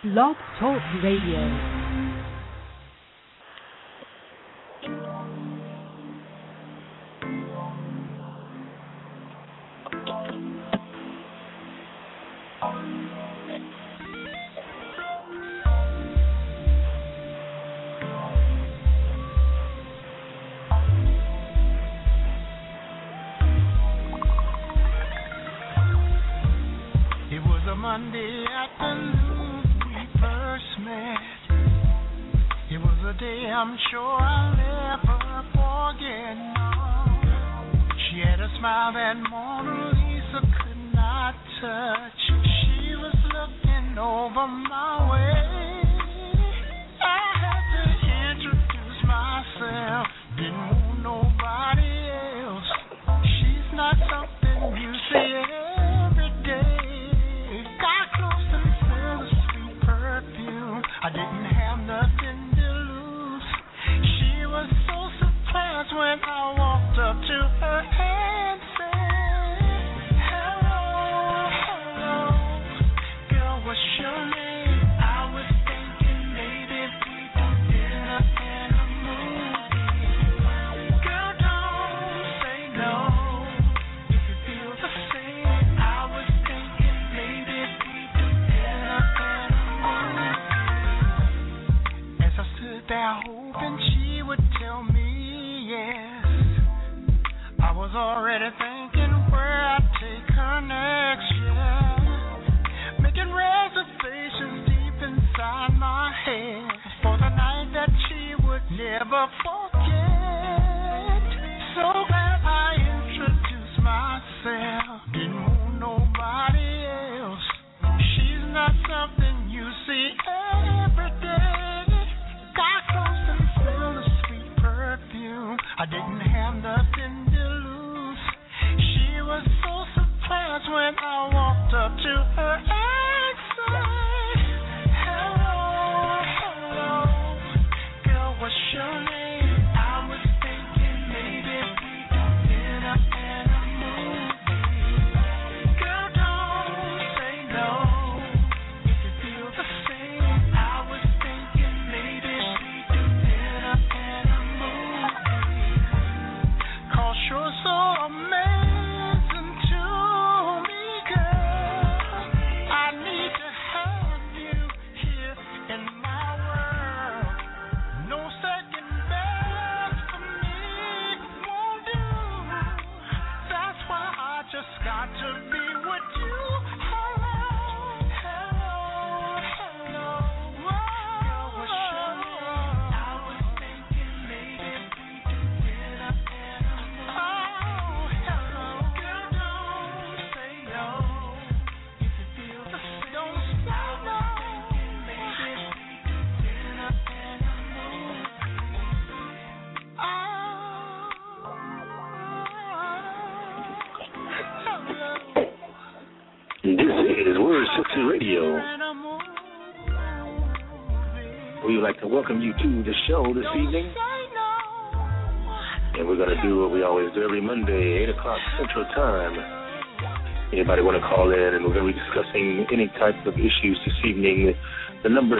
Blog Talk Radio. Monday afternoon we first met. It was a day I'm sure I'll never forget. No. She had a smile that Mona Lisa could not touch. She was looking over my way. I had to introduce myself, didn't want nobody else. She's not something you see every day. I didn't have nothing to lose. She was so surprised when I walked up to her and said, hello, hello, girl, what's your name? I was thinking maybe we could dinner and a movie. Girl, don't say no if you feel the same. I was thinking maybe we could dinner and a movie. There hoping she would tell me yes. I was already thinking where I'd take her next, yeah. Making reservations deep inside my head for the night that she would never forget. So glad I introduced myself, didn't want nobody else. She's not something you see every day. I didn't have nothing to lose. She was so surprised when I walked up to her and said, hello, hello, girl, what's your name? I was thinking maybe we could dinner and a movie. Girl, don't say no if you feel the same. I was thinking maybe we could dinner and a movie. You're so amazing to me, girl. I need to have you here in my world. No second best for me won't do. That's why I just got to be with you. Hello, hello, hello. Girl, what's your name? I was thinking maybe we could get up and This is Word 60 Radio. We would like to welcome you to the show this evening. And we're going to do what we always do every Monday, 8 o'clock Central Time. Anybody want to call in, and we're going to be discussing any type of issues this evening. The number is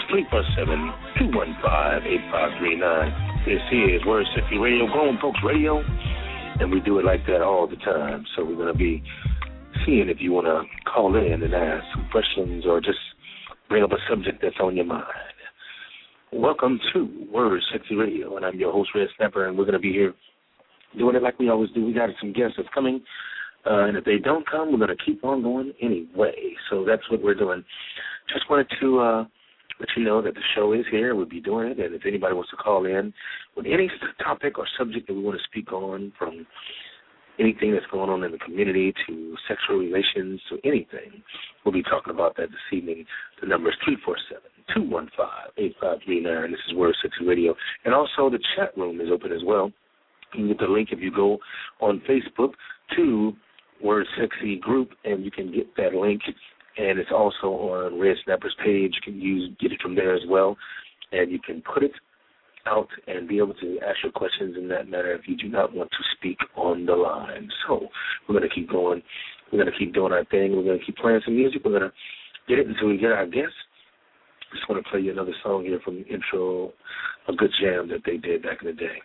347-215-8539. This is Word 60 Radio, Grown Folks Radio, and we do it like that all the time. So we're going to be seeing if you want to call in and ask some questions or just bring up a subject that's on your mind. Welcome to Word 60 Radio, and I'm your host, Red Snapper, and we're going to be here doing it like we always do. We got some guests that's coming, and if they don't come, we're going to keep on going anyway. So that's what we're doing. Just wanted to let you know that the show is here. We'll be doing it, and if anybody wants to call in with any topic or subject that we want to speak on, from anything that's going on in the community to sexual relations to anything, we'll be talking about that this evening. The number is 347-215-8539. This is Word 60 Radio. And also the chat room is open as well. You can get the link if you go on Facebook to Word 60 Group, and you can get that link. And it's also on Red Snapper's page. You can get it from there as well. And you can put it out and be able to ask your questions in that manner if you do not want to speak on the line. So we're going to keep going. We're going to keep doing our thing. We're going to keep playing some music. We're going to get it until we get our guests. Just want to play you another song here from the intro, a good jam that they did back in the day.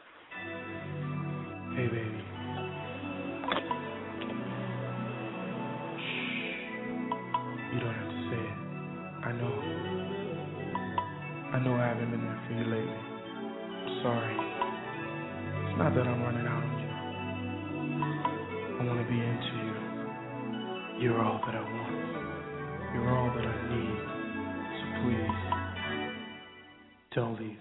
Hey, baby. You don't have to say it. I know I haven't been there for you lately. I'm sorry. It's not that I'm running out on you. I want to be into you. You're all that I want. You're all that I need. So please, don't leave me.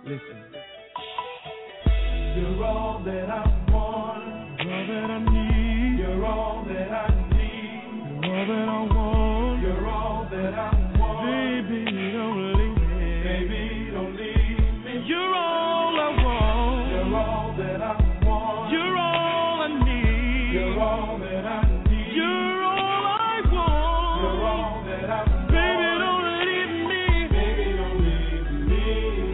You're all that I want, all that I need. You're all that I need. You're all I want. You're all that I want. Baby, don't leave me. Baby, don't leave me.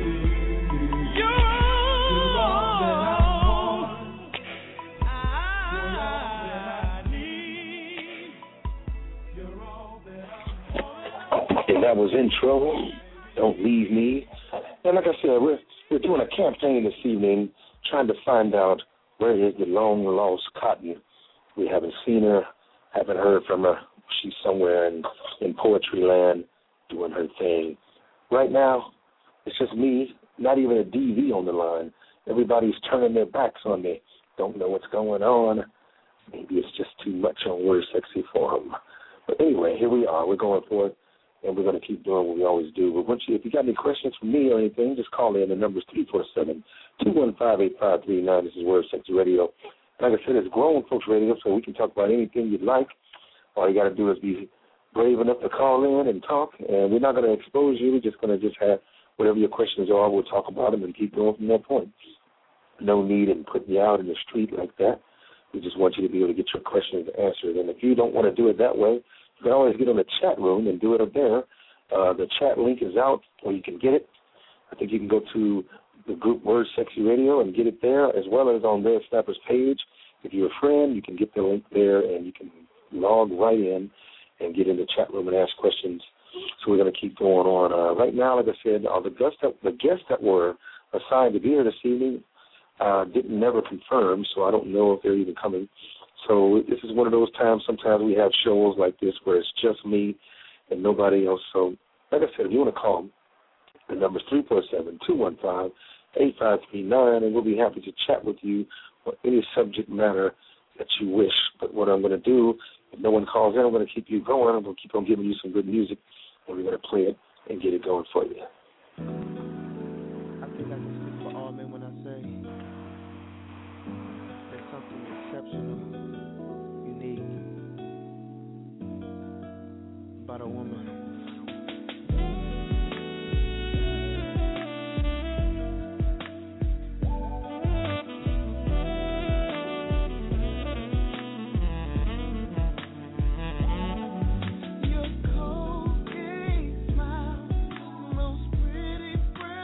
You're all that I want. You're all that I need. You're all that I want. And that was Intro, Don't Leave Me. And like I said, we're doing a campaign this evening trying to find out where is the long-lost Cotton. We haven't seen her, haven't heard from her. She's somewhere in poetry land doing her thing. Right now, it's just me, not even a DV on the line. Everybody's turning their backs on me. Don't know what's going on. Maybe it's just too much on Word Sexy for them. But anyway, here we are. We're going for it, and we're going to keep doing what we always do. But if you got any questions for me or anything, just call in. The number's 347-215-8539. This is Word Sexy Radio. Like I said, it's grown folks radio, so we can talk about anything you'd like. All you got to do is be brave enough to call in and talk, and we're not going to expose you. We're just going to have whatever your questions are. We'll talk about them and keep going from that point. No need in putting you out in the street like that. We just want you to be able to get your questions answered. And if you don't want to do it that way, you can always get on the chat room and do it up there. The chat link is out, or you can get it. I think you can go to the group Word Sexy Radio and get it there, as well as on their Snappers page. If you're a friend, you can get the link there, and you can log right in and get in the chat room and ask questions. So we're going to keep going on. Right now, like I said, the guests that were assigned to be here this evening didn't never confirm, so I don't know if they're even coming. So this is one of those times, sometimes we have shows like this where it's just me and nobody else. So like I said, if you want to call, the number's 347-215-8539, and we'll be happy to chat with you on any subject matter that you wish. But what I'm going to do, if no one calls in, I'm going to keep you going. I'm going to keep on giving you some good music, and we're going to play it and get it going for you. I think I can speak for all men when I say there's something exceptional, unique about a woman. Your cold, gay smile, most pretty friend.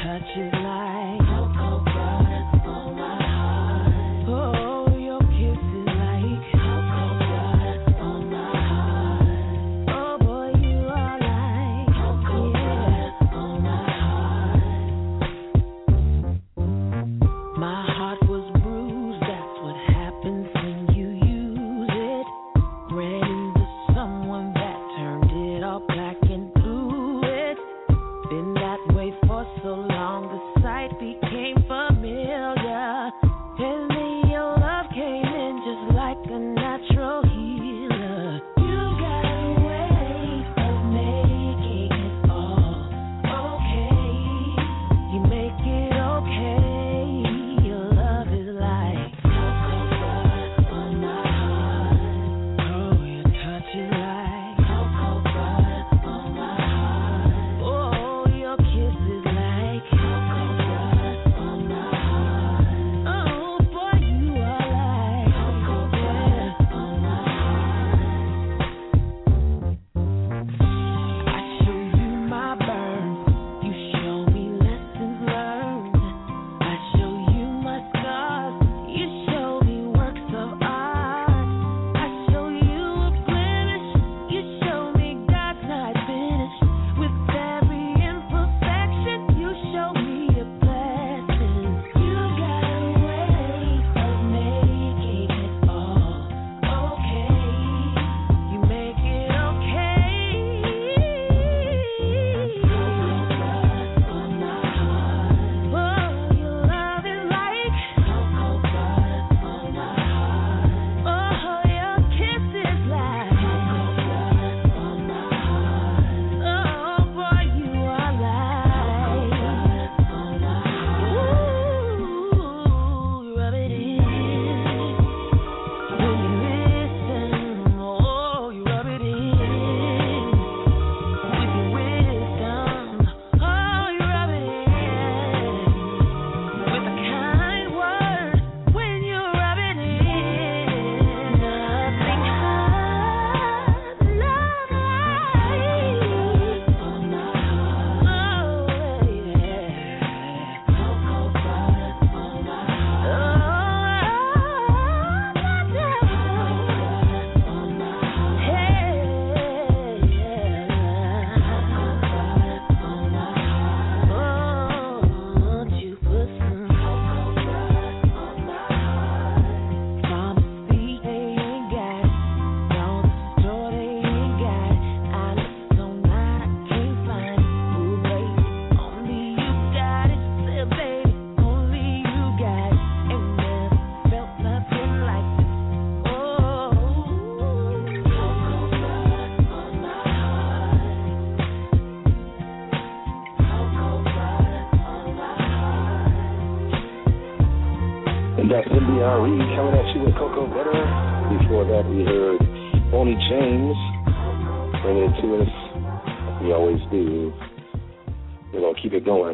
touch is like cocoa butter on my heart. Oh, your kiss is like cocoa butter on my heart. Oh boy, you are like cocoa butter on my heart. My heart was bruised, that's what happens when you use it. Ran into someone that turned it all black and blew it. Been that way for so long, the sight became familiar. And then your love came in just like a natural healer. You got a way of making it all okay. You make it okay. Your love is like cocoa butter on my heart. Oh, your touch is like cocoa butter on my heart. Oh, your kiss is like cocoa butter on my heart. Oh, boy, you are like cocoa butter on my heart. I show you my burns, you show me lessons learned. I show you my scars, you show me works of art. I show you a blemish, you show me God's not finished. With every imperfection, you show me a blessing. You got a way of making it all okay. You make it okay. Cocoa butter on my heart. Oh, your love is like cocoa butter on my heart. Oh, your kiss is like cocoa butter on my heart. Oh, boy, you are like cocoa butter on my heart. Ooh, rub it in when you listen. Oh, you rub it in with your wisdom. Oh, you rub it in with a kind word when you rub it in. Nothing hard, love like on my heart. Oh, yeah. Cocoa butter on my heart. Oh, cocoa butter on my heart. Hey, cocoa butter on my heart. Oh, won't you put some cocoa butter on my heart? Pharmacy, they ain't got it. No, the store, they ain't got it. I looked online, I can't find it. Ooh, baby, only you got it. Say, baby, only you got it. Ain't never felt nothing like this. Oh, cocoa butter on my heart. Cocoa butter on my heart. And that's NBRE coming at you with Cocoa Butter. Before that, we heard Bonnie James bringing it to us. We always do. We're going to keep it going.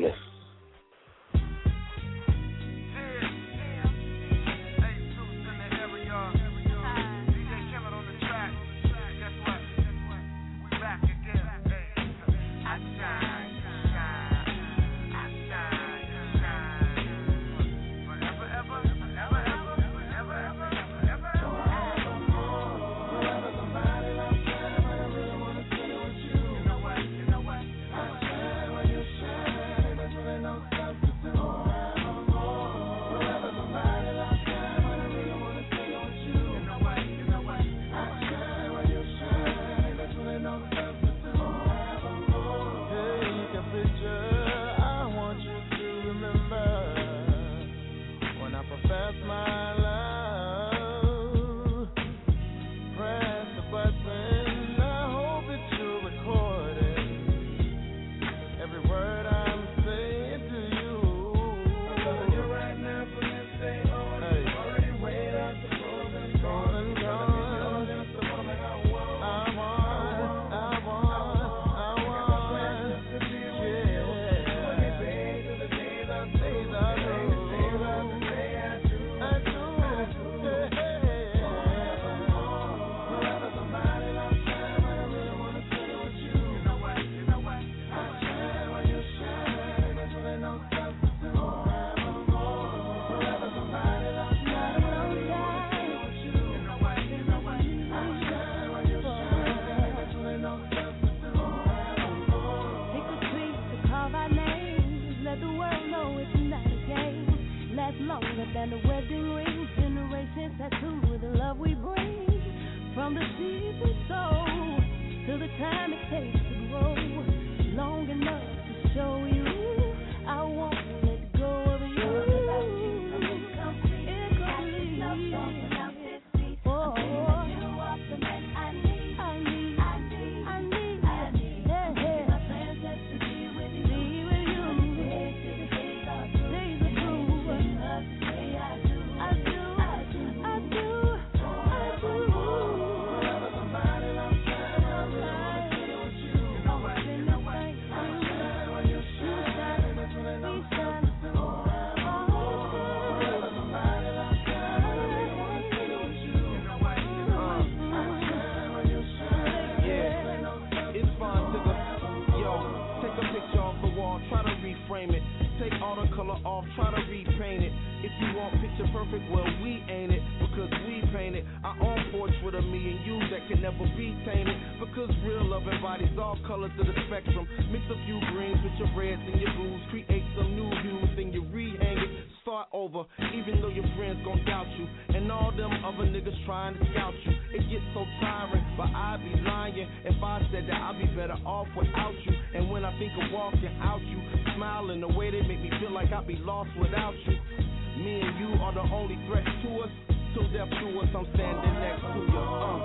know know it's not a game. Lasts longer than the wedding ring. Generations tattooed with the love we bring. From the seeds we sow to the time it takes to grow. Long enough to show you I won't let go of you. Off, try to repaint it. If you want picture perfect, well, we ain't it, because we paint it. Our own portrait of me and you that can never be tainted, because real love embodies all colors of the spectrum. Mix a few greens with your reds and your blues, create some new hues, then you rehang it, start over, even though your friends gon' doubt you, and all them other niggas trying to scout you. It gets so tiring, but I'd be lying if I said that I'd be better off without you. And when I think of walking out, you smiling the way they make me feel like I'd be lost without you. Me and you are the only threats to us. Till death do us, I'm standing next to you.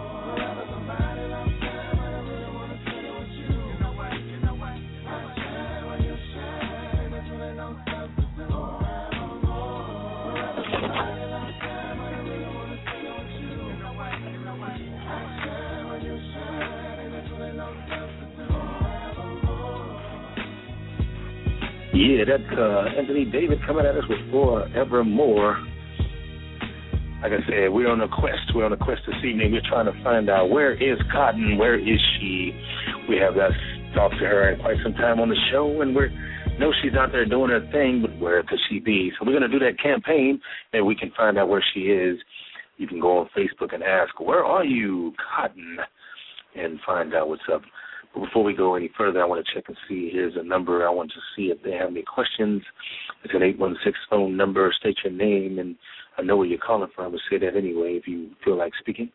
Yeah, that's Anthony David coming at us with Forevermore. Like I said, we're on a quest. We're on a quest this evening. We're trying to find out, where is Cotton? Where is she? We have not talked to her in quite some time on the show, and we know she's out there doing her thing, but where could she be? So we're going to do that campaign, and we can find out where she is. You can go on Facebook and ask, where are you, Cotton? And find out what's up. But before we go any further, I want to check and see. Here's a number. I want to see if they have any questions. It's an 816 phone number. State your name, and I know where you're calling from. But say that anyway if you feel like speaking.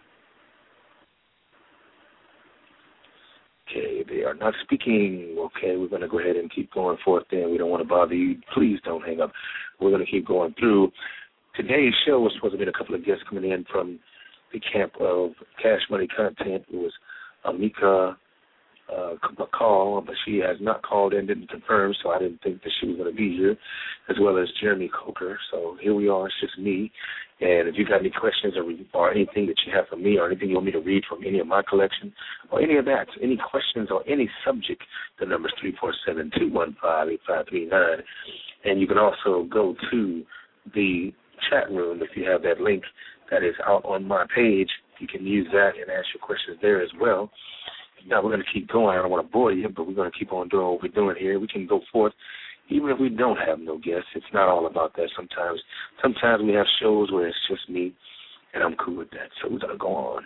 Okay, they are not speaking. Okay, we're going to go ahead and keep going forth then. We don't want to bother you. Please don't hang up. We're going to keep going through. Today's show was supposed to be a couple of guests coming in from the camp of Cash Money Content. It was Amika call, but she has not called in, didn't confirm, so I didn't think that she was going to be here, as well as Jeremy Coker. So here we are. It's just me. And if you got any questions or anything that you have for me, or anything you want me to read from any of my collection, or any of that, any questions or any subject, the number is 347-215-8539. And you can also go to the chat room if you have that link that is out on my page. You can use that and ask your questions there as well. Now we're going to keep going. I don't want to bore you, but we're going to keep on doing what we're doing here. We can go forth even if we don't have no guests. It's not all about that. Sometimes we have shows where it's just me, and I'm cool with that. So we're going to go on.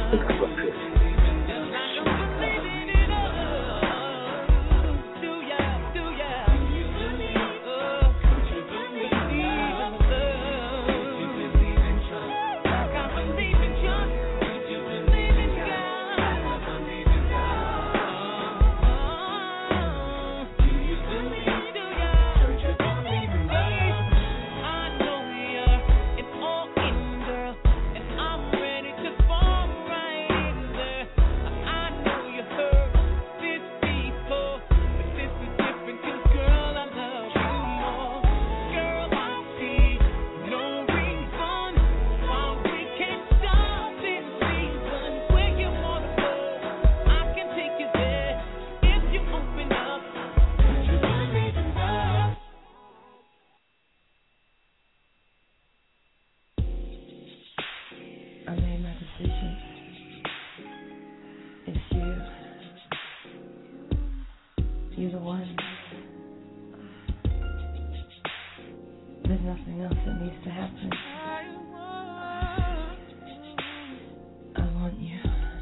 That's what's it. You're the one. There's nothing else that needs to happen. I want you.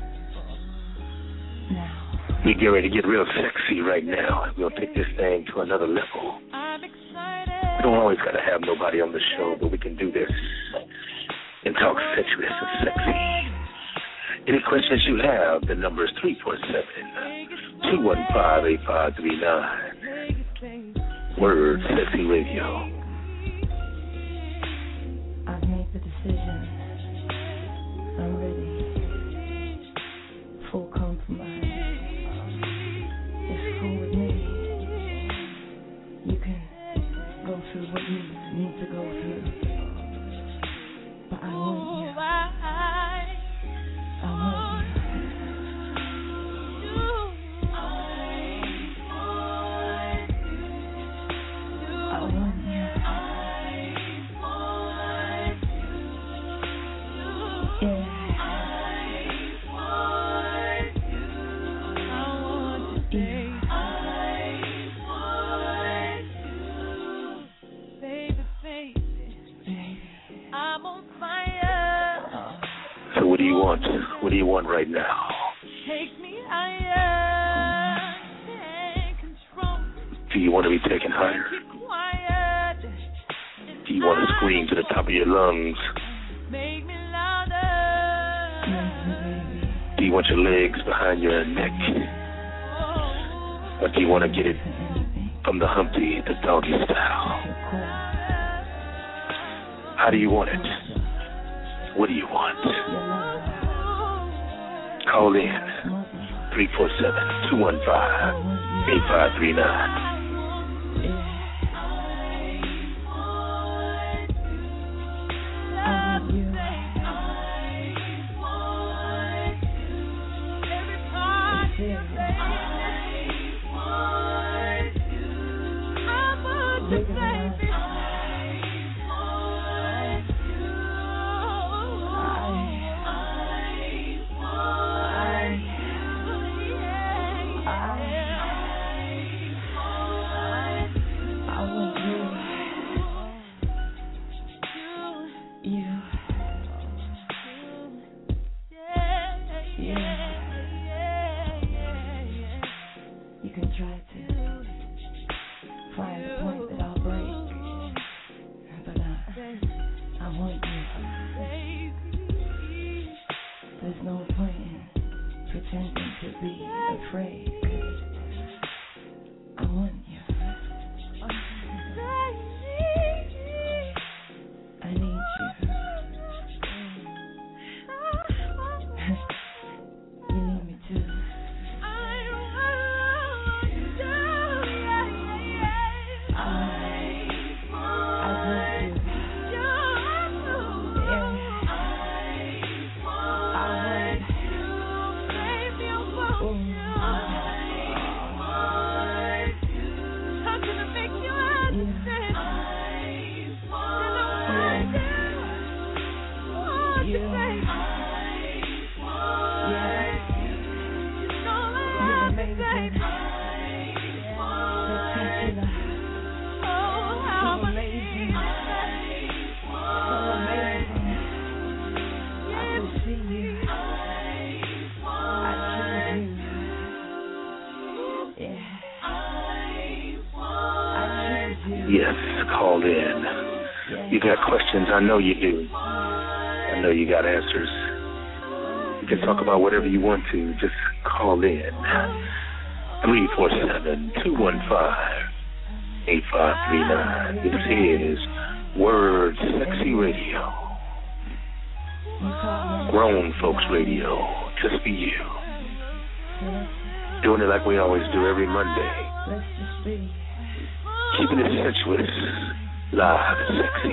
Now. We get ready to get real sexy right now. We'll take this thing to another level. We don't always got to have nobody on the show, but we can do this and talk sensuous and sexy. Any questions you have, the number is 347-215-8539. Word Sexy Radio. I've made the decision. I'm ready. Full compromise. It's cool with me. You can go through what you need to go through. But I want you. I want you. I want you. Yeah. So what do you want? What do you want right now? Take me higher. Take control. Do you want to be taken higher? Quiet. Do you want to scream to the top of your lungs? Make me louder. Do you want your legs behind your neck? Or do you want to get it from the Humpty to doggy style? How do you want it? What do you want? Call in 347-215-8539. You got questions, I know you do. I know you got answers. You can talk about whatever you want to. Just call in. 347-215-8539. This is Word Sexy Radio. Grown Folks Radio. Just for you. Doing it like we always do every Monday. Keeping it sensuous, live and sexy.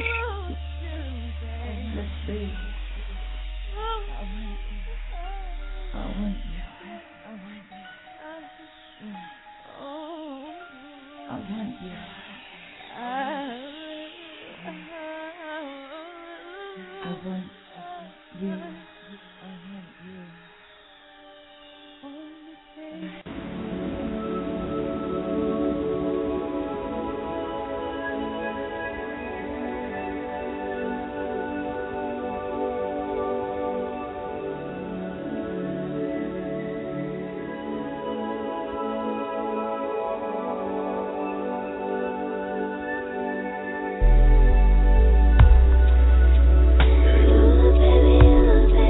Baby,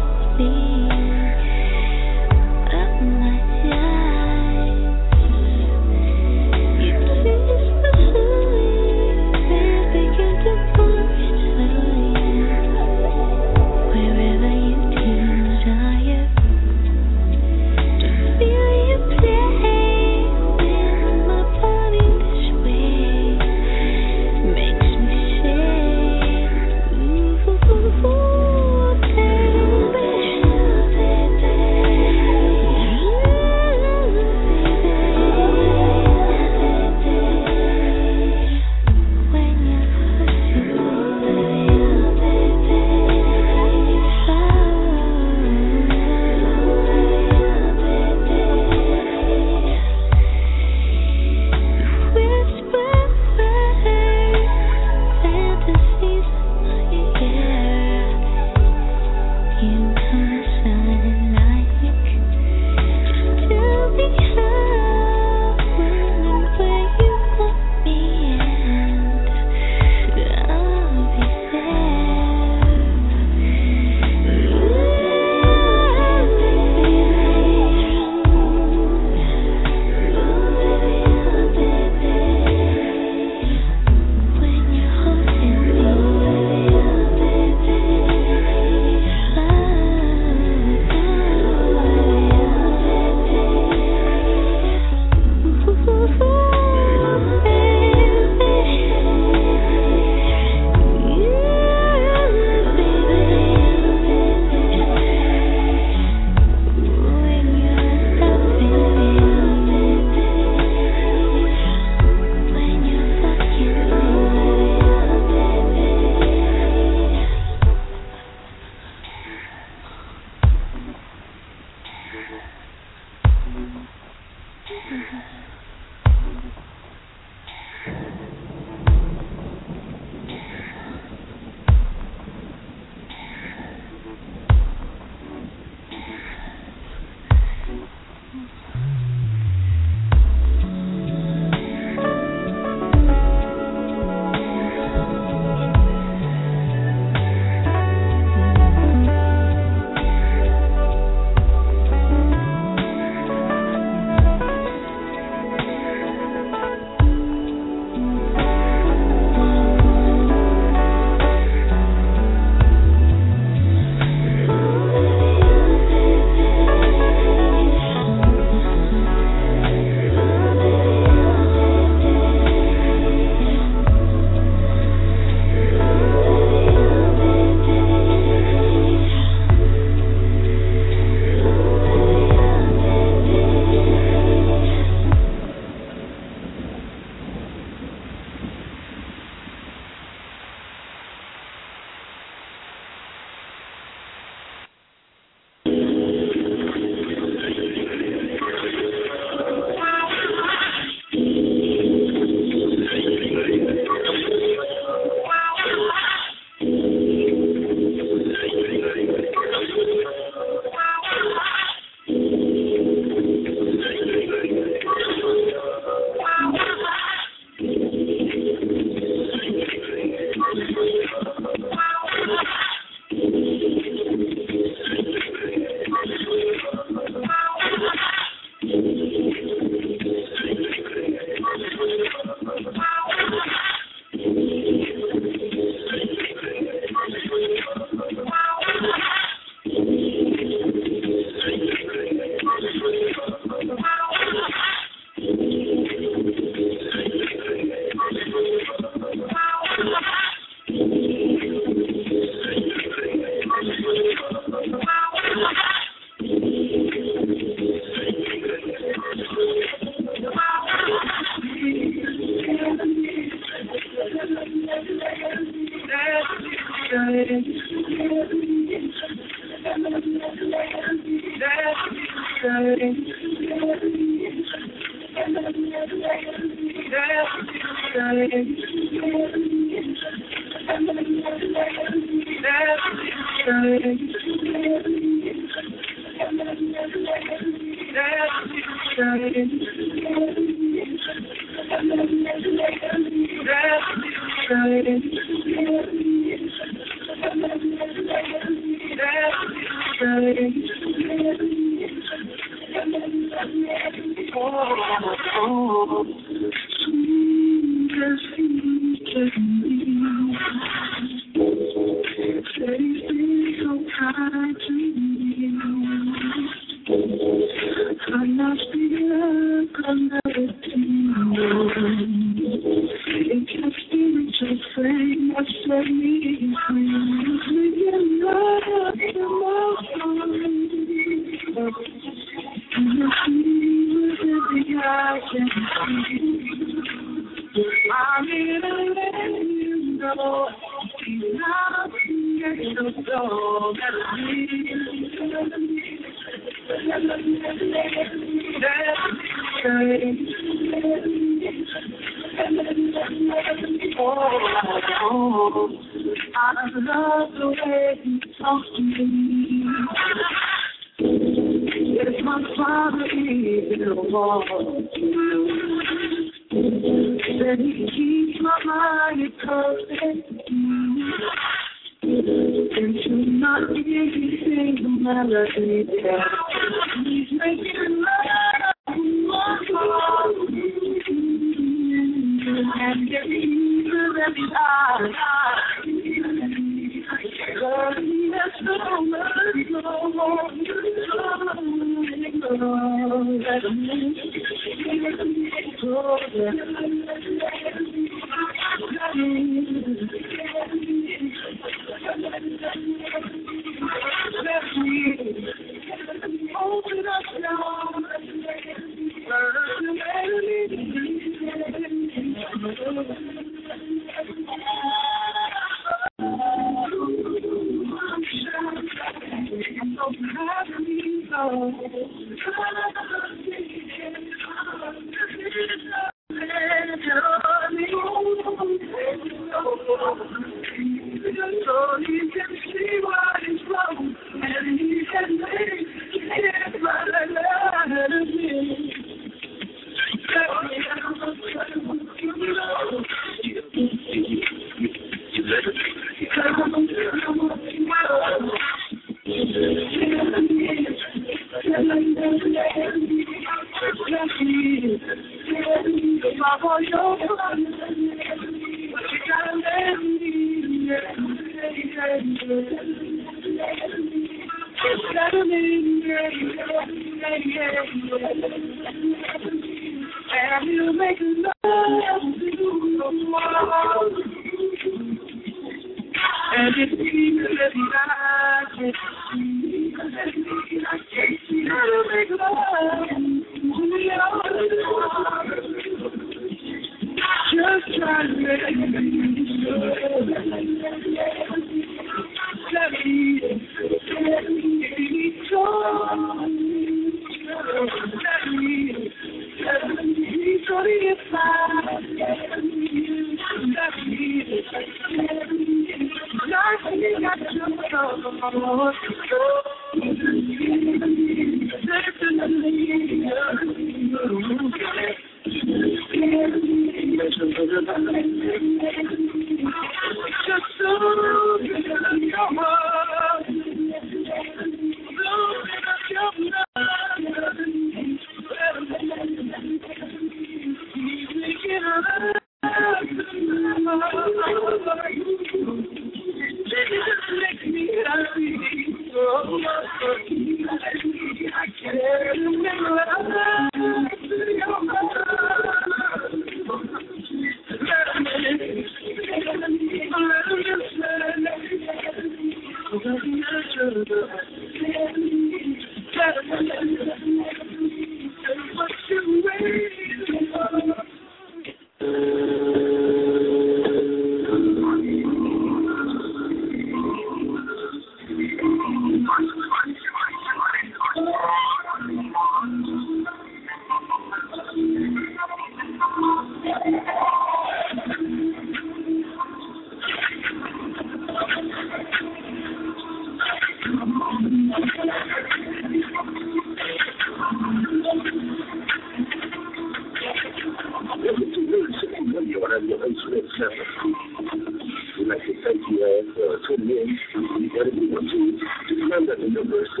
Radio 847. We'd like to thank you all for tuning in. Whatever you want to, remember the number is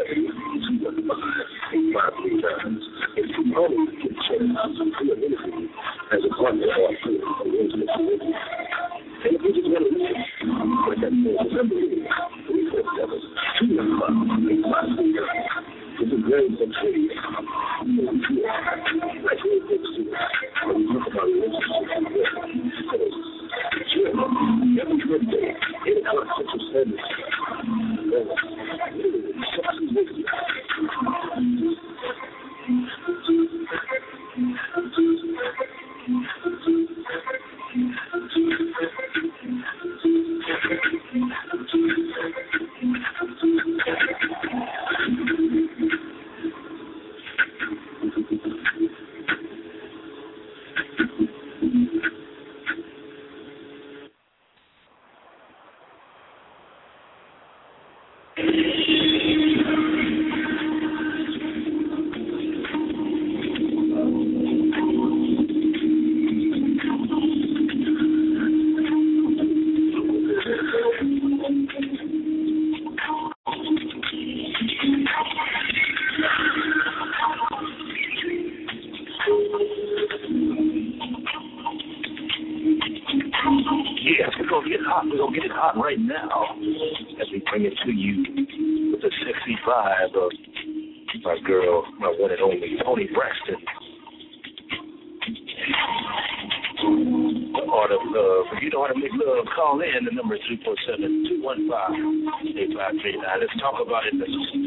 347-215-8539. If you always get a chance to do an interview as a partner or a friend on the internet, and if you just want to listen, like I said, the number is 347-215-8539. This is very important. Like we folks do, when we talk about relationships, every birthday, 8 o'clock Central Standard right now, as we bring it to you with the sexy vibe of my girl, my one and only Toni Braxton. The art of love. If you know how to make love, call in. The number is 347-215-8539. Let's talk about it.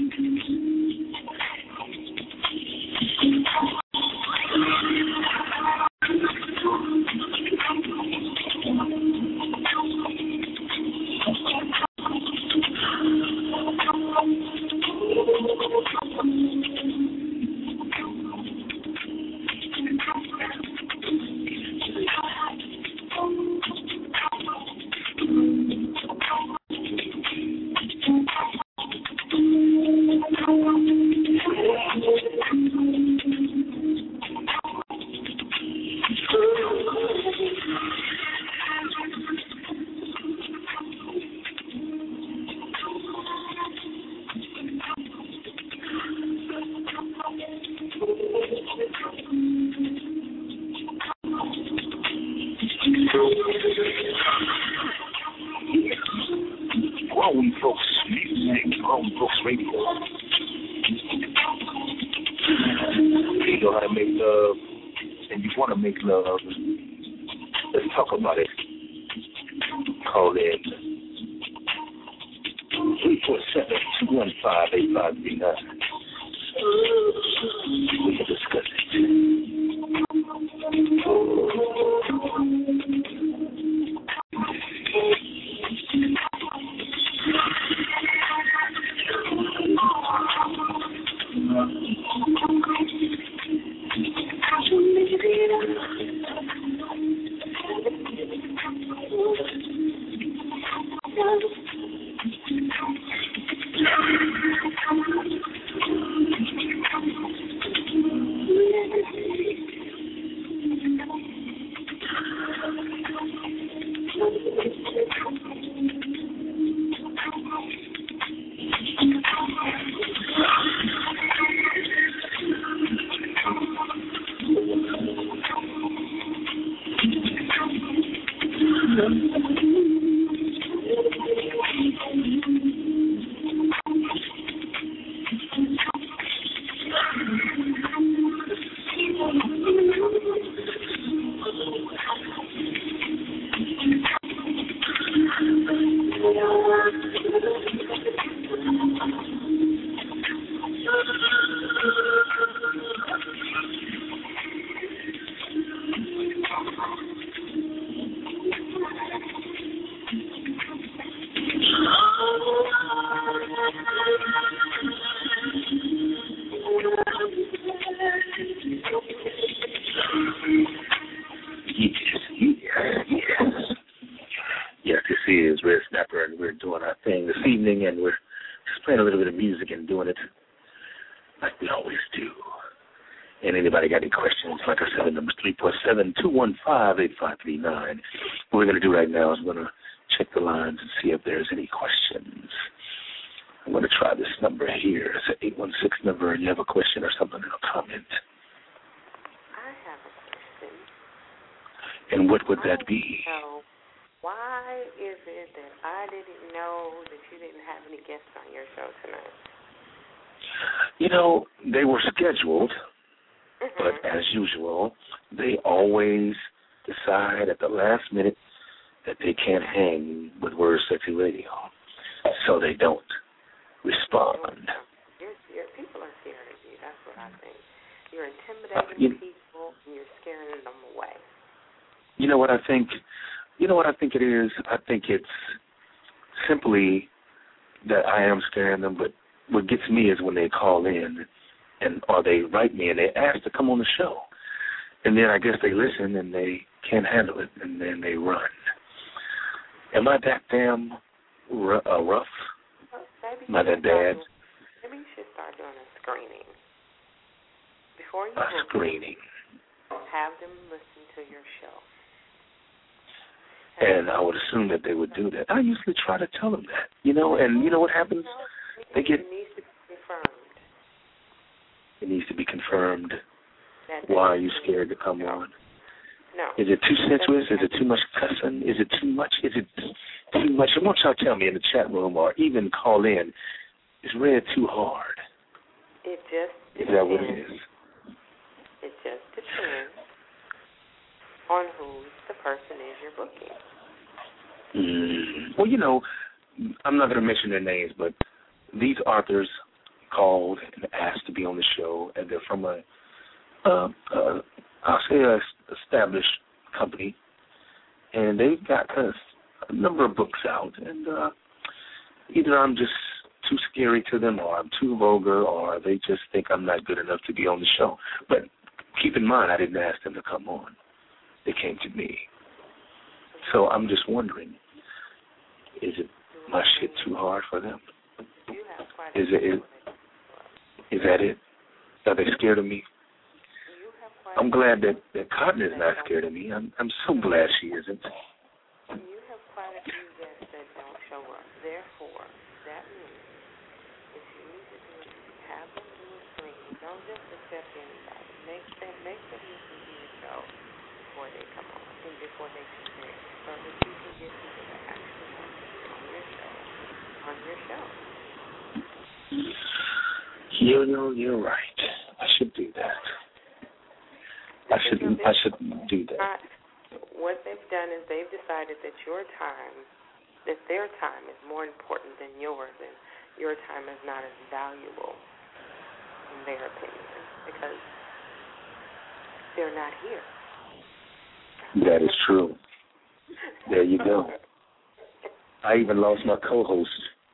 Let's talk about it. Call in 347-215-8539. We can discuss it. And we're just playing a little bit of music and doing it like we always do. And anybody got any questions, like I said, the number's 347-215-8539. What we're going to do right now is we're going to check the lines and see if there's any questions. I'm going to try this number here. It's an 816 number, and you have a question or something in a comment. I have a question. And what would that be? Why is it that I didn't know that you didn't have any guests on your show tonight? You know, they were scheduled, but as usual, they always decide at the last minute that they can't hang with Word Sexy Radio, so they don't respond. Your people are scared of you. That's what I think. You're intimidating people, and you're scaring them away. You know what I think? You know what I think it is? I think it's simply that I am scaring them, but what gets me is when they call in or they write me and they ask to come on the show. And then I guess they listen and they can't handle it, and then they run. Am I that damn rough? Am I that bad? Maybe you should start doing a screening. Before you screening. Have them listen to your show. And I would assume that they would do that. I usually try to tell them that, you know, and you know what happens? They get. It needs to be confirmed. It needs to be confirmed. Why are you scared to come on? No. Is it too sensuous? Is it too much cussing? Is it too much? Is it too much? I want y'all to tell me in the chat room or even call in. Is Red too hard? It just depends. Is that what it is? It just depends on who the person is you're booking. Well, you know, I'm not going to mention their names, but these authors called and asked to be on the show, and they're from I'll say a established company, and they've got a number of books out, and either I'm just too scary to them, or I'm too vulgar, or they just think I'm not good enough to be on the show. But keep in mind, I didn't ask them to come on. They came to me. So I'm just wondering, is it my shit too hard for them? Is that it? Are they scared of me? I'm glad that Cotton is not scared of me. I'm so glad she isn't. You have quite a few guests that don't show up. Therefore, that means if you need to do it, have them do a screening. Don't just accept anybody. Make them listen to your show before they come on and before they connect, so that you can get people that actually want to be on your show. You're right. I should do that. I should do that. What they've done is they've decided that that their time is more important than yours, and your time is not as valuable in their opinion because they're not here. That is true. There you go. I even lost my co-host.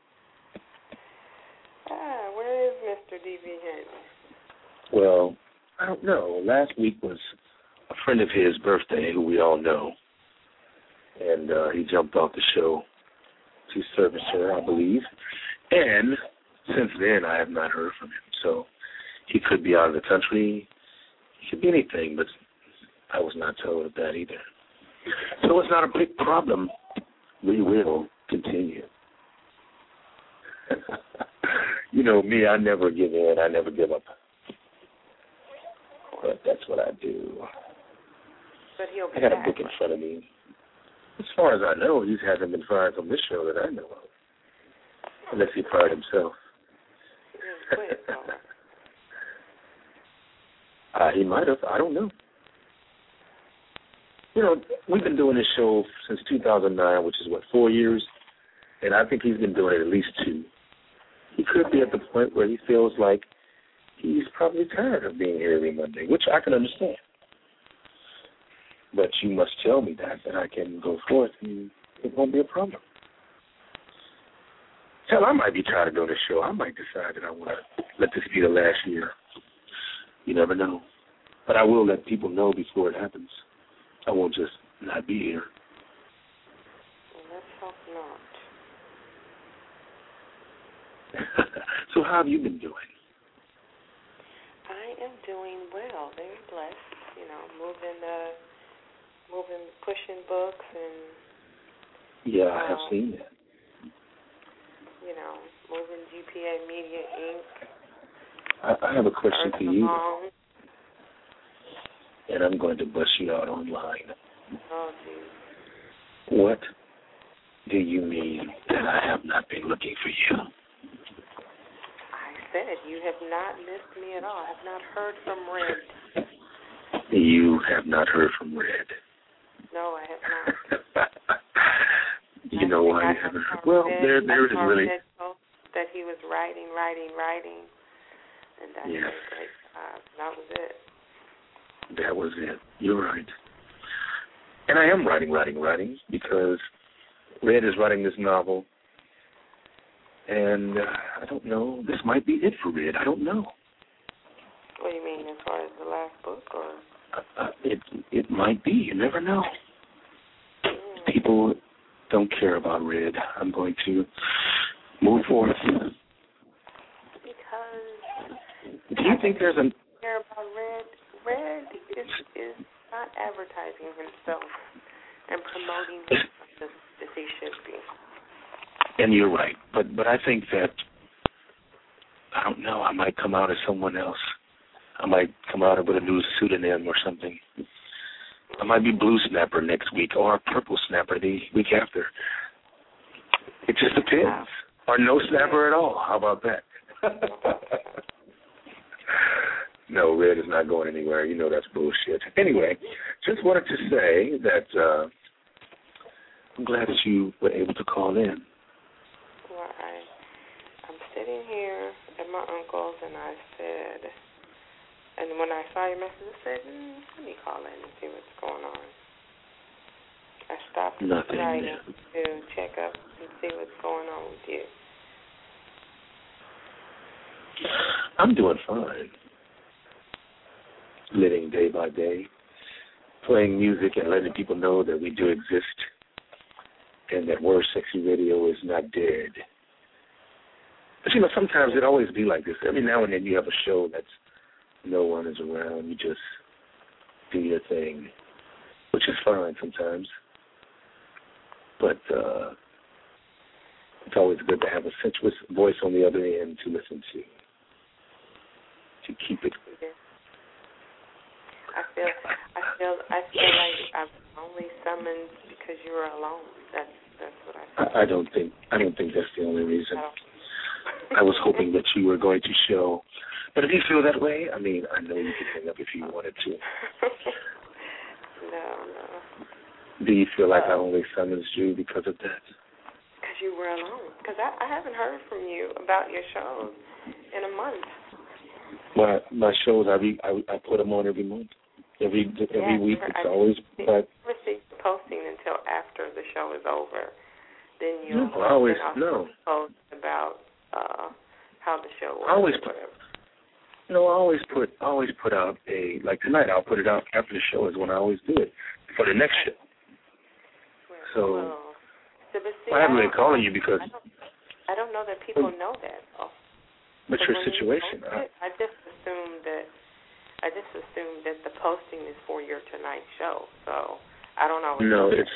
Where is Mr. D.B. Hinton? Well, I don't know. Last week was a friend of his birthday, who we all know, and he jumped off the show to service her, I believe. And since then, I have not heard from him. So he could be out of the country. He could be anything, but I was not told of that either. So it's not a big problem. We will continue. You know me, I never give in. I never give up. But that's what I do. But he'll be I got back. a book in front of me. As far as I know, he hasn't been fired from this show that I know of. Unless he fired himself. He might have. I don't know. You know, we've been doing this show since 2009, which is, 4 years? And I think he's been doing it at least 2. He could be at the point where he feels like he's probably tired of being here every Monday, which I can understand. But you must tell me that I can go forth and it won't be a problem. Hell, I might be tired of doing this show. I might decide that I want to let this be the last year. You never know. But I will let people know before it happens. I won't just not be here. Let's hope not. So how have you been doing? I am doing well. pushing books and. Yeah, I have seen that. Moving GPA Media Inc. I have a question for you. And I'm going to bust you out online. Oh, geez. What do you mean that I have not been looking for you? I said you have not missed me at all. I have not heard from Red. You have not heard from Red. No, I have not. You know why you haven't heard? Well, there is really... That he was writing, and that was a great job. That was it. That was it. You're right. And I am writing, because Red is writing this novel, and I don't know, this might be it for Red. I don't know. What do you mean, as far as the last book, or? It might be. You never know. People don't care about Red. I'm going to move forth. Because do you think there's a care about Red? Red is not advertising himself and promoting himself as he should be. And you're right, but I think that I don't know. I might come out as someone else. I might come out with a new pseudonym or something. I might be Blue Snapper next week or Purple Snapper the week after. It just depends. Or no snapper at all. How about that? No, Red is not going anywhere. You know that's bullshit. Anyway, just wanted to say that I'm glad that you were able to call in. Well, I'm sitting here at my uncle's, and I said, and when I saw your message, I said, let me call in and see what's going on. I stopped writing to check up and see what's going on with you. I'm doing fine. Living day by day, playing music and letting people know that we do exist and that Word Sexy Radio is not dead. But, sometimes it always be like this. Every now and then you have a show that's no one is around. You just do your thing, which is fine sometimes. But it's always good to have a sensuous voice on the other end to listen to keep it. I feel like I'm only summoned because you were alone. That's what I feel. I don't think that's the only reason. I was hoping that you were going to show. But if you feel that way, I know you could hang up if you wanted to. No. Do you feel like I only summoned you because of that? Because you were alone. Because I haven't heard from you about your shows in a month. My shows, I put them on every month. Every week, it's always. But never see you posting until after the show is over. Then you always post about how the show was. I always put out like tonight. I'll put it out after the show is when I always do it for the next show. So I haven't been calling you because I don't know that people know that. But your situation. I just assumed that the posting is for your tonight's show. So I don't know. No, it's.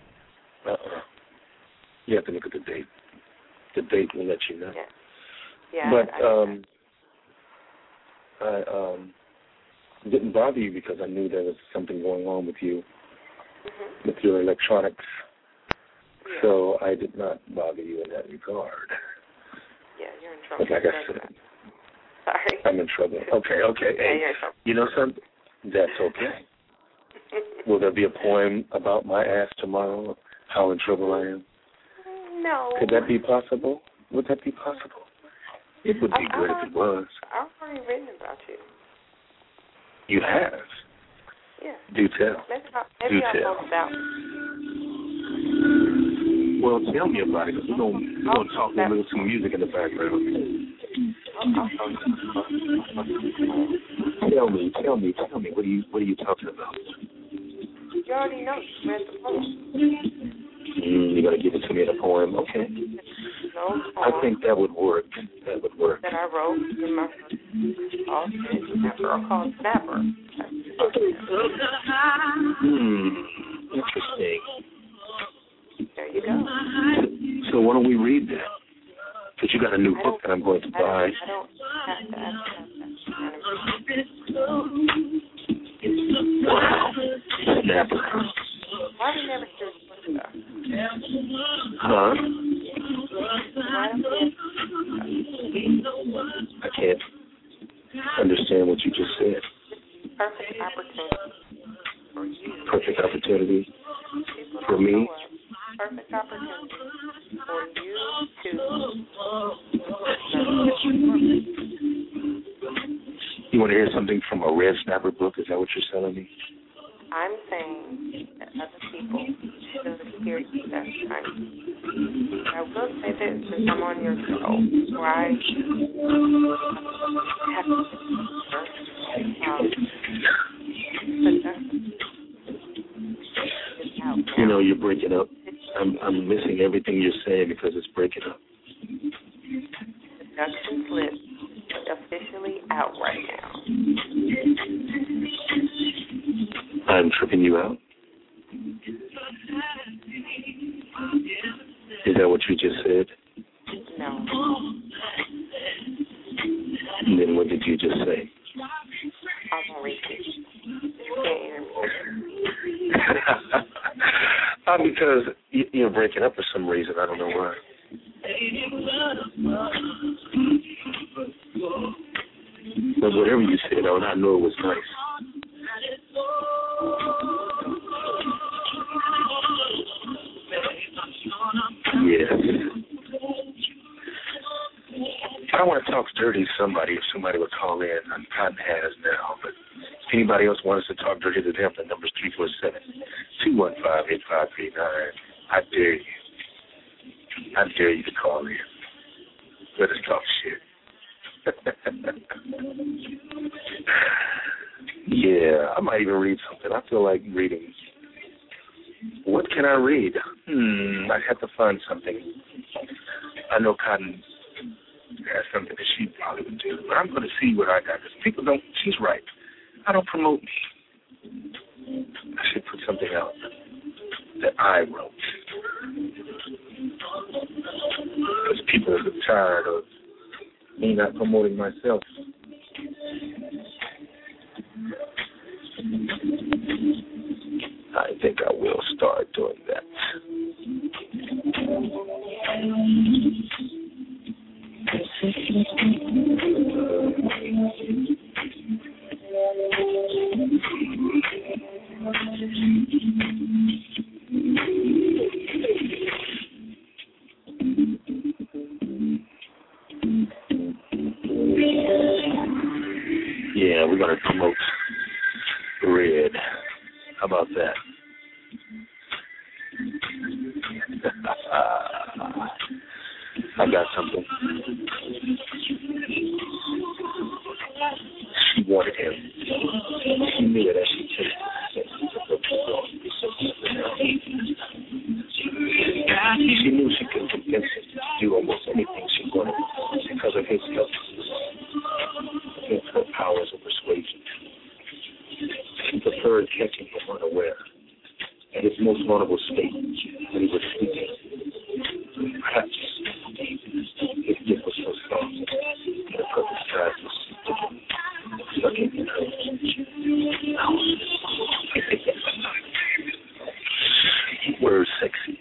You have to look at the date. The date will let you know. Yeah. But I didn't bother you because I knew there was something going on with you, with your electronics. Yeah. So I did not bother you in that regard. Yeah, you're in trouble. But like I said, sorry. I'm in trouble. Okay. Hey, you're in trouble. You know something? That's okay. Will there be a poem about my ass tomorrow? How in trouble I am? No. Could that be possible? Would that be possible? It would be good if it was. I've already written about you. You have? Yeah. Do tell. Maybe I'll post about. Well, tell me about it, because we're going to talk and listen to some music in the background. Tell me. What are you talking about? You already know. You read the poem. You're going to give it to me in a poem? Okay. No poem. I think that would work. That I wrote in my first Snapper, or called Snapper. why don't we read that? Because you got a new book that I'm going to buy. I don't have to ask Wow. Snapper. why we never do stuff? Huh? Why don't I can't understand what you just said. perfect opportunity for you? Perfect opportunity People for don't me. know us. Perfect opportunity for you to. You want to hear something from a Red Snapper book? Is that what you're telling me? I'm saying that other people should hear you that time. I will say this, since I'm on your show, where I have You know, you're breaking up. I'm missing everything you're saying because it's breaking up. Production slip is officially out right now. I'm tripping you out? Is that what you just said? No. And then what did you just say? I won't repeat. You can't hear me. Because you're breaking up for some reason. I don't know why. But whatever you said, I know it was nice. Yes. I want to talk dirty to somebody if somebody would call in. Cotton has now, but if anybody else wants to talk dirty to them, the number's 347-215-8539. I dare you. I dare you to call in. Let us talk shit. Yeah, I might even read something. I feel like reading. What can I read? I have to find something. I know Cotton has something that she probably would do, but I'm going to see what I got. Because people don't, she's right. I don't promote me. I should put something out that I wrote. Because people are tired of me not promoting myself. I think I will start doing that. Yeah, we're going to promote Red. How about that? I got something. She wanted him. She knew it as she took it. She knew she could convince him to do almost anything she wanted because of his help, against her powers of persuasion. She preferred catching him unaware at his most vulnerable state when he was sleeping. Perhaps his dick was so soft and the perfect size was sucking in her. I think that's word sexy.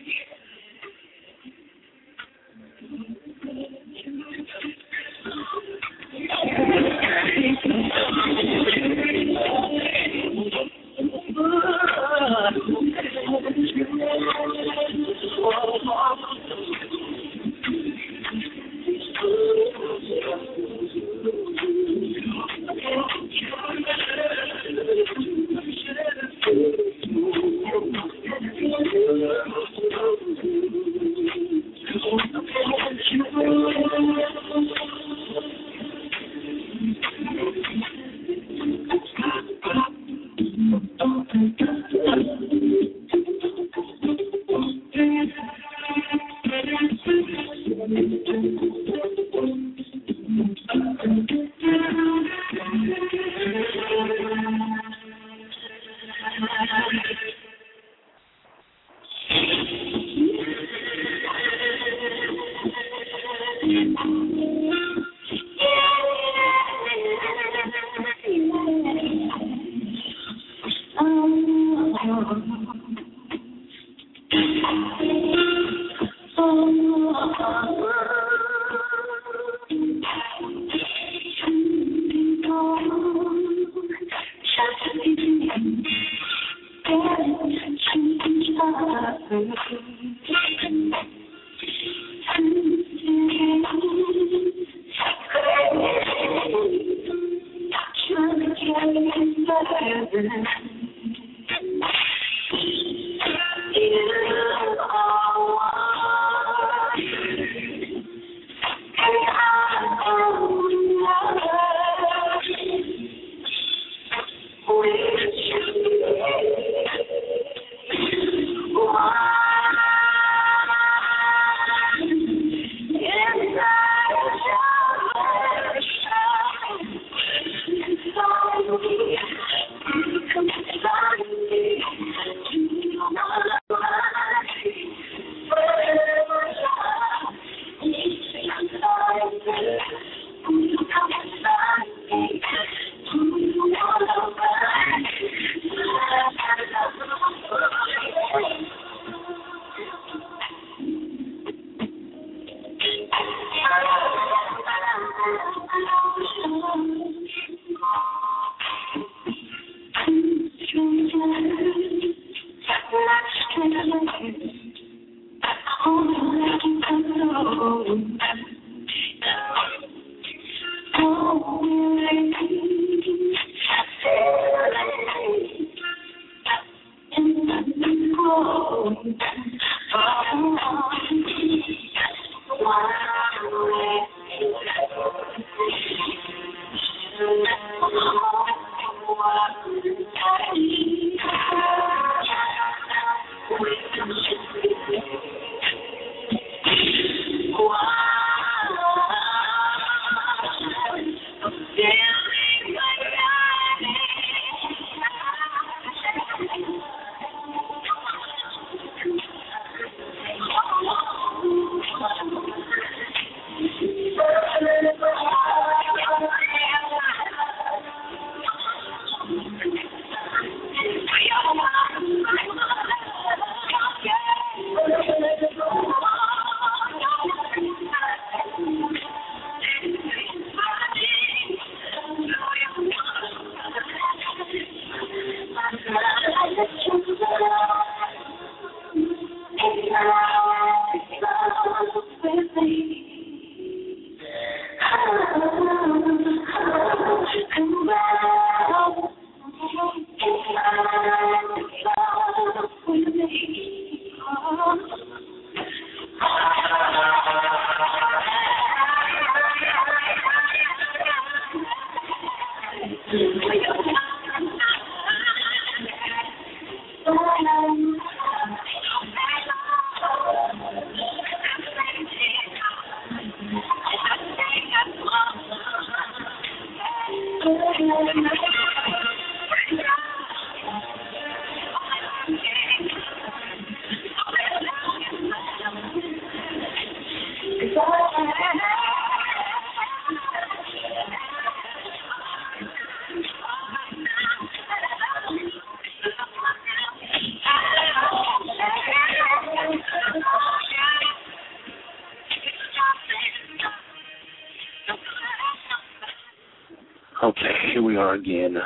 Okay, here we are again.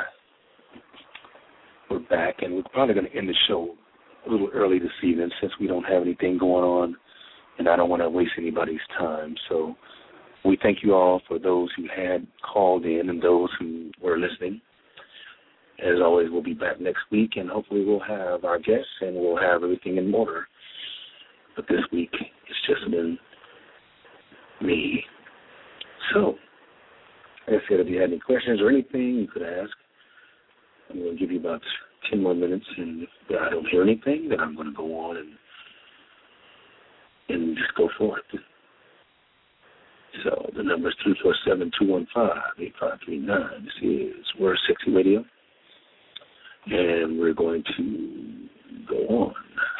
We're back, and we're probably going to end the show a little early this evening since we don't have anything going on, and I don't want to waste anybody's time. So we thank you all for those who had called in and those who were listening. As always, we'll be back next week, and hopefully we'll have our guests and we'll have everything in order. But this week, it's just been me. So, like I said, if you had any questions or anything, you could ask. I'm going to give you about 10 more minutes, and if I don't hear anything, then I'm going to go on and just go for it. So the number is 347-215-8539. This is Word Sexy Radio, and we're going to go on.